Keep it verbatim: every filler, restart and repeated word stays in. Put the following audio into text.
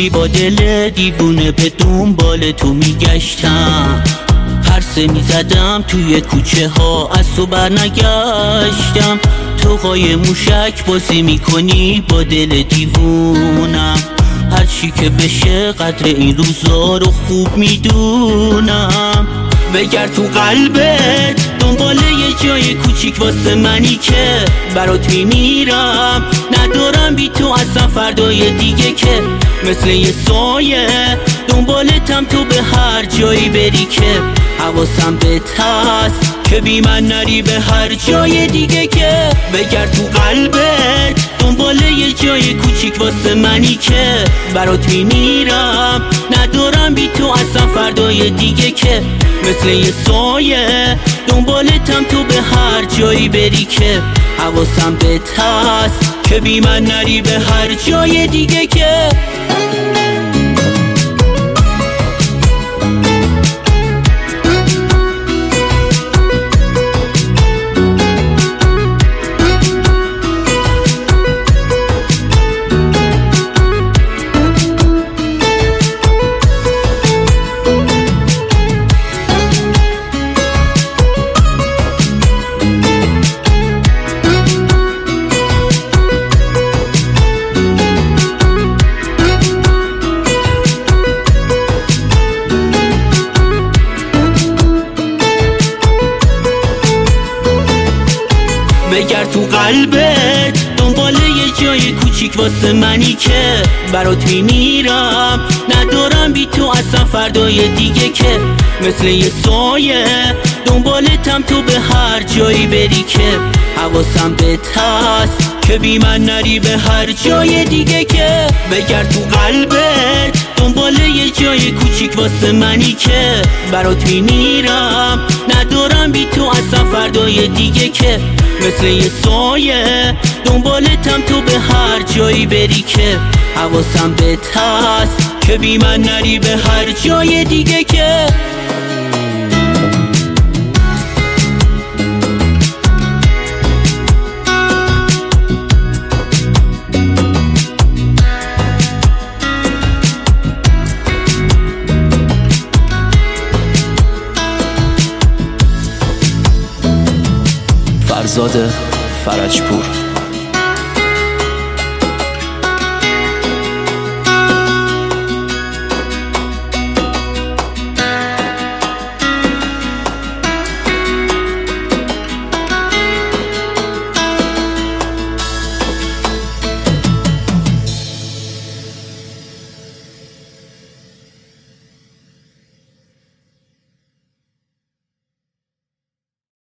کلی با دل دیوونه به دنبال تو میگشتم، پرسه میزدم توی کوچه ها، از تو بر نگشتم. تو قای موشک بازی میکنی با دل دیوونم، هر چی که بشه قدر این روزا رو خوب میدونم. بگرد تو قلبت دنبال یه جای کوچیک واسه منی که برات میمیرم. ندارم بی تو اصلا فردای دیگه که مثل یه سایه دنبالتم، تو به هر جایی بری که حواسم بهت هست، که بی من نری به هر جای دیگه که. بگرد تو قلبت دنبال یه جای کوچیک واسه منی که برات میمیرم. ندارم بی تو اصلا فردای دیگه که مثل یه سایه دنبالتم، تو به هر جایی بری که حواسم بهت هست، که بی من نری به هر جای دیگه که. بگرد تو قلبت دنبال یه جای کوچیک واسه منی که برات میمیرم. ندارم بی تو اصلا فردای دیگه که مثل یه سایه دنبالتم، تو به هر جایی بری که حواسم بهت هست، که بی من نری به هر جای دیگه که. بگرد تو قلبت دنبال یه جای کوچیک واسه منی که برات میمیرم. ندارم بی تو اصلا فردای دیگه که مثل یه سایه دنبالتم، تو به هر جایی بری که حواسم بهت هست، که بی من نری به هر جای دیگه که. فرزاد فرجپور.